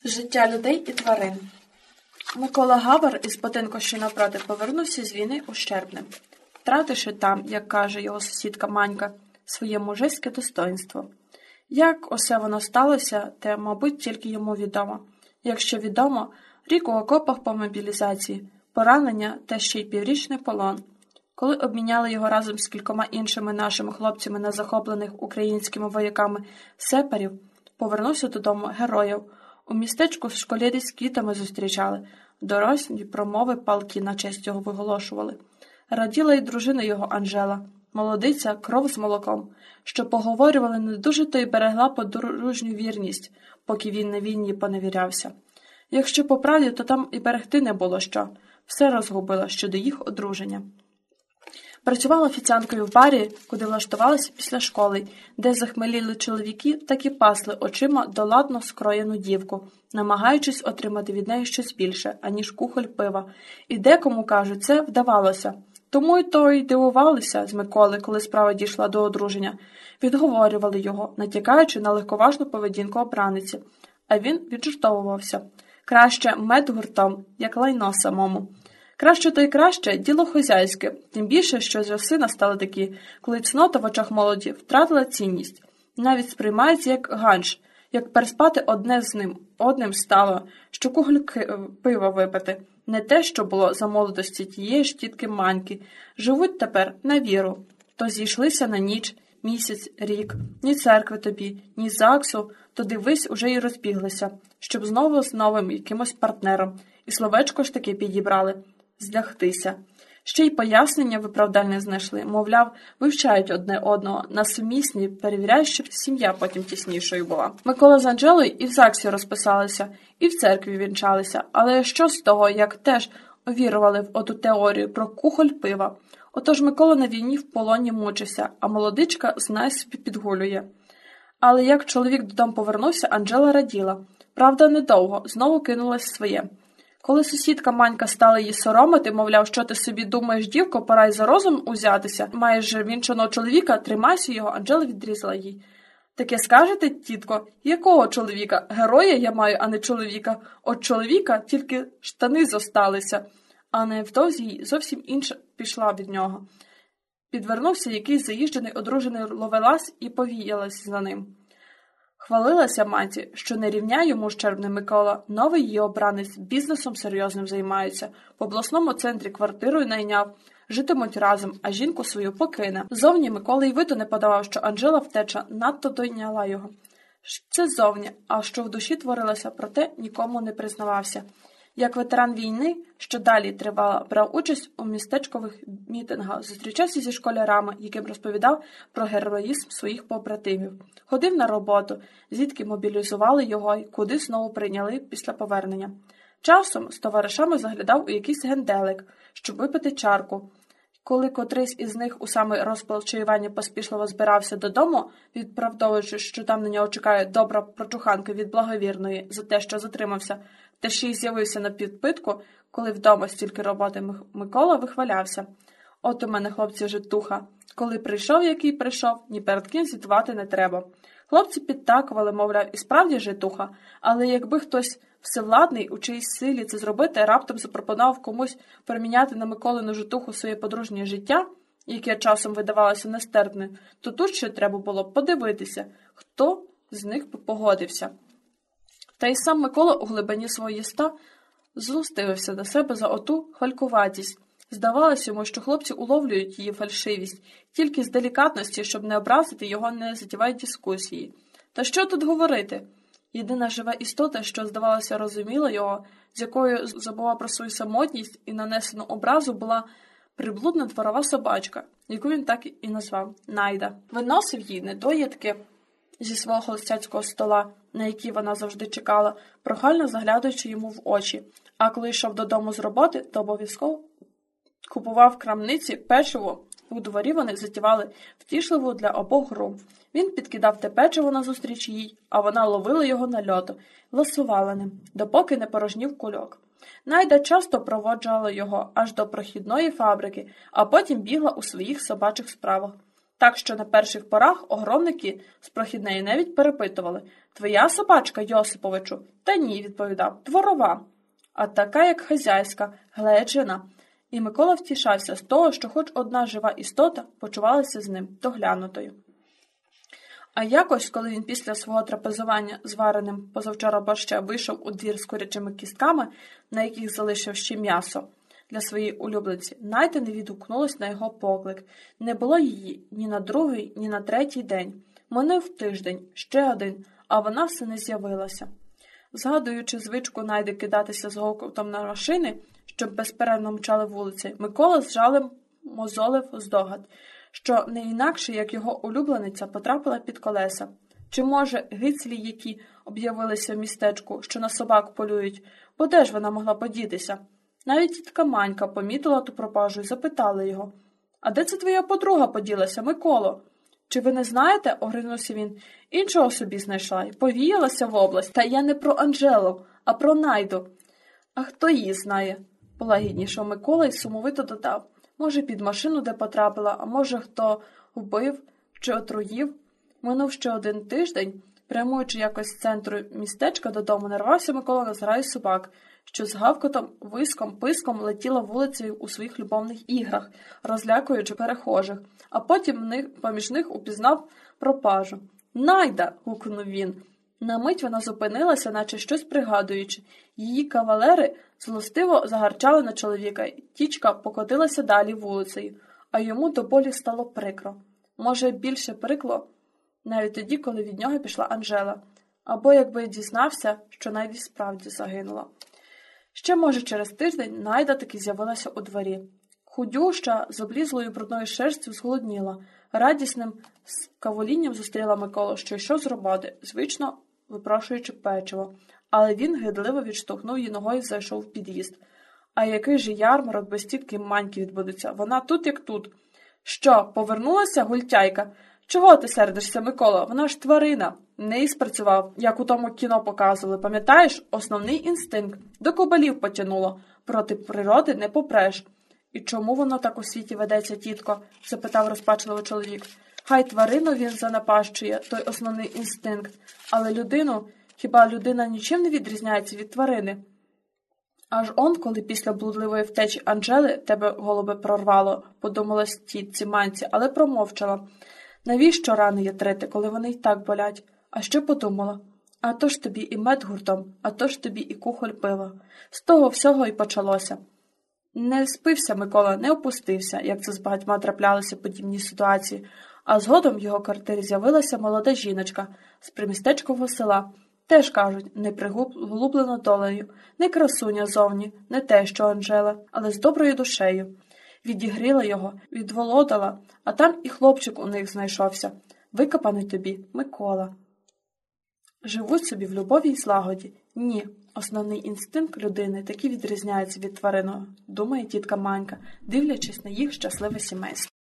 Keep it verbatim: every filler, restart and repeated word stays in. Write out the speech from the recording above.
Життя людей і тварин. Микола Гавар із будинку, що навпроти, повернувся з війни ущербним, втративши там, як каже його сусідка Манька, своє мужицьке достоїнство. Як усе воно сталося, те, мабуть, тільки йому відомо. Якщо відомо, рік у окопах по мобілізації, поранення та ще й піврічний полон. Коли обміняли його разом з кількома іншими нашими хлопцями на захоплених українськими вояками сепарів, повернувся додому героїв. У містечку школярі з квітами зустрічали, дорослі промови палки на честь його виголошували. Раділа й дружина його Анжела, молодиця, кров з молоком, що поговорювали не дуже, то й берегла подружню вірність, поки він на війні поневірявся. Якщо по правді, то там і берегти не було що, все розгубила щодо їх одруження. Працювала офіціанткою в барі, куди влаштувалася після школи, де захмеліли чоловіки, так і пасли очима доладно скроєну дівку, намагаючись отримати від неї щось більше, аніж кухоль пива. І декому, кажуть, це вдавалося. Тому й то й дивувалися з Миколи, коли справа дійшла до одруження. Відговорювали його, натякаючи на легковажну поведінку обраниці. А він віджартовувався. Краще мед гуртом, як лайно самому. Краще то й краще – діло хозяйське, тим більше, що часи настали такі, коли цнота в очах молоді втратила цінність. Навіть сприймається як ганж, як переспати одне з ним, одним стало, що куголь пива випити. Не те, що було за молодості тієї ж тітки Маньки. Живуть тепер на віру. То зійшлися на ніч, місяць, рік, ні церкви тобі, ні ЗАГСу, то дивись, уже й розбіглися, щоб знову з новим якимось партнером. І словечко ж таки підібрали – злягтися. Ще й пояснення виправдальне знайшли, мовляв, вивчають одне одного, на сумісні, перевіряють, щоб сім'я потім тіснішою була. Микола з Анжелою і в ЗАГСі розписалися, і в церкві вінчалися, але що з того, як теж увірували в оту теорію про кухоль пива. Отож Микола на війні в полоні мучився, а молодичка, знай собі, підгулює. Але як чоловік додому повернувся, Анжела раділа. Правда, недовго, знову кинулась своє. Коли сусідка Манька стала її соромити, мовляв, що ти собі думаєш, дівко, пора й за розум узятися, маєш же вінчаного чоловіка, тримайся його, Анжела відрізала їй. Таке скажете, тітко? Якого чоловіка? Героя я маю, а не чоловіка. От чоловіка тільки штани зосталися. А невдовзі їй зовсім інша пішла від нього. Підвернувся якийсь заїжджений одружений ловелас і повіялась за ним. Хвалилася маті, що не рівняє йому щербний Микола, новий її обранець, бізнесом серйозним займається, в обласному центрі квартирою найняв, житимуть разом, а жінку свою покине. Зовні Микола й виду не подавав, що Анжела втеча надто дойняла його. Це зовні, а що в душі творилося, проте нікому не признавався. Як ветеран війни, що далі тривала, брав участь у містечкових мітингах, зустрічався зі школярами, яким розповідав про героїзм своїх побратимів. Ходив на роботу, звідки мобілізували його і куди знову прийняли після повернення. Часом з товаришами заглядав у якийсь генделик, щоб випити чарку. Коли котрийсь із них у самий розпал чаювання поспішливо збирався додому, відправдовуючи, що там на нього чекає добра прочуханка від благовірної за те, що затримався, та ще й з'явився на підпитку, коли вдома стільки роботи Микола вихвалявся. От у мене, хлопці, житуха. Коли прийшов, який прийшов, ні перед ким звітувати не треба. Хлопці підтакували, мовляв, і справді житуха, але якби хтось всевладний у чиїсь силі це зробити, раптом запропонував комусь проміняти на Миколину житуху своє подружнє життя, яке часом видавалося нестерпним, то тут ще треба було подивитися, хто з них погодився. Та й сам Микола у глибині свого єста злостивився на себе за оту хвалькуватість. Здавалося йому, що хлопці уловлюють її фальшивість, тільки з делікатності, щоб не образити його, не затівають дискусії. Та що тут говорити? Єдина жива істота, що, здавалося, розуміла його, з якою забула про свою самотність і нанесену образу, була приблудна дворова собачка, яку він так і назвав – Найда. Виносив їй недоїдки зі свого холостяцького стола, на який вона завжди чекала, прохально заглядаючи йому в очі, а коли йшов додому з роботи, то обов'язково купував в крамниці печиво. У дворі вони затівали втішливу для обох гру. Він підкидав те печиво назустріч їй, а вона ловила його на льоту, ласувала ним, допоки не порожнів кульок. Найда часто проводжала його аж до прохідної фабрики, а потім бігла у своїх собачих справах. Так що на перших порах огромники з прохіднеї навіть перепитували: «Твоя собачка, Йосиповичу?» «Та ні», – відповідав, – «дворова». А така, як хазяйська, гледжена. І Микола втішався з того, що хоч одна жива істота почувалася з ним доглянутою. А якось, коли він після свого трапезування з вареним позавчора борща вийшов у двір з курячими кістками, на яких залишив ще м'ясо для своєї улюбленці, Найда не відгукнулась на його поклик. Не було її ні на другий, ні на третій день. Минув тиждень, ще один, а вона все не з'явилася. Згадуючи звичку Найди кидатися з гокотом на машини, щоб безперервно мчали вулиці, Микола з жалем мозолив здогад, що не інакше, як його улюблениця, потрапила під колеса. Чи, може, гицлі, які об'явилися в містечку, що на собак полюють, бо де ж вона могла подітися? Навіть тітка Манька помітила ту пропажу і запитала його: «А де це твоя подруга поділася, Миколо?» «Чи ви не знаєте?» – огринувся він. «Іншого собі знайшла і повіялася в область. Та я не про Анжелу, а про Найду». «А хто її знає?» – полагіднішав Микола і сумовито додав. «Може, під машину де потрапила, а може, хто вбив чи отруїв?» Минув ще один тиждень. Прямуючи якось з центру містечка додому, нарвався Микола на зграю собак, що з гавкотом, виском, писком летіла вулицею у своїх любовних іграх, розлякуючи перехожих, а потім них, поміж них упізнав пропажу. «Найда!» – гукнув він. На мить вона зупинилася, наче щось пригадуючи. Її кавалери злостиво загарчали на чоловіка, і тічка покотилася далі вулицею, а йому до болі стало прикро. Може, більше прикло навіть тоді, коли від нього пішла Анжела, або якби дізнався, що Найда справді загинула. Ще, може, через тиждень Найда таки з'явилася у дворі. Худюща, з облізлою брудною шерстю зголодніла, радісним каволінням зустріла Миколу, що йшов з роботи, звично випрошуючи печиво, але він гидливо відштовхнув її ногою і зайшов в під'їзд. А який же ярмарок без тітки Маньки відбудеться? Вона тут, як тут. Що, повернулася, гультяйка? Чого ти сердишся, Микола? Вона ж тварина. Не спрацював, як у тому кіно показували. Пам'ятаєш? Основний інстинкт. До кобалів потянуло. Проти природи не попреш. І чому воно так у світі ведеться, тітко? Запитав розпачливо чоловік. Хай тварину він занапащує, той основний інстинкт. Але людину, хіба людина нічим не відрізняється від тварини? Аж он, коли після блудливої втечі Анжели тебе, голубе, прорвало, подумалась тітці Манці, але промовчала. Навіщо рани ятрити, коли вони й так болять? А ще подумала. А то ж тобі і мед гуртом, а то ж тобі і кухоль пива. З того всього і почалося. Не спився Микола, не опустився, як це з багатьма траплялися подібні ситуації, а згодом в його квартирі з'явилася молода жіночка з примістечкового села. Теж, кажуть, не приглублена долею, не красуня зовні, не те, що Анжела, але з доброю душею. Відігріла його, відволодала, а там і хлопчик у них знайшовся. Викопаний тобі, Микола. Живуть собі в любові й злагоді. Ні, основний інстинкт людини таки відрізняється від тваринного, думає тітка Манька, дивлячись на їх щасливе сімейство.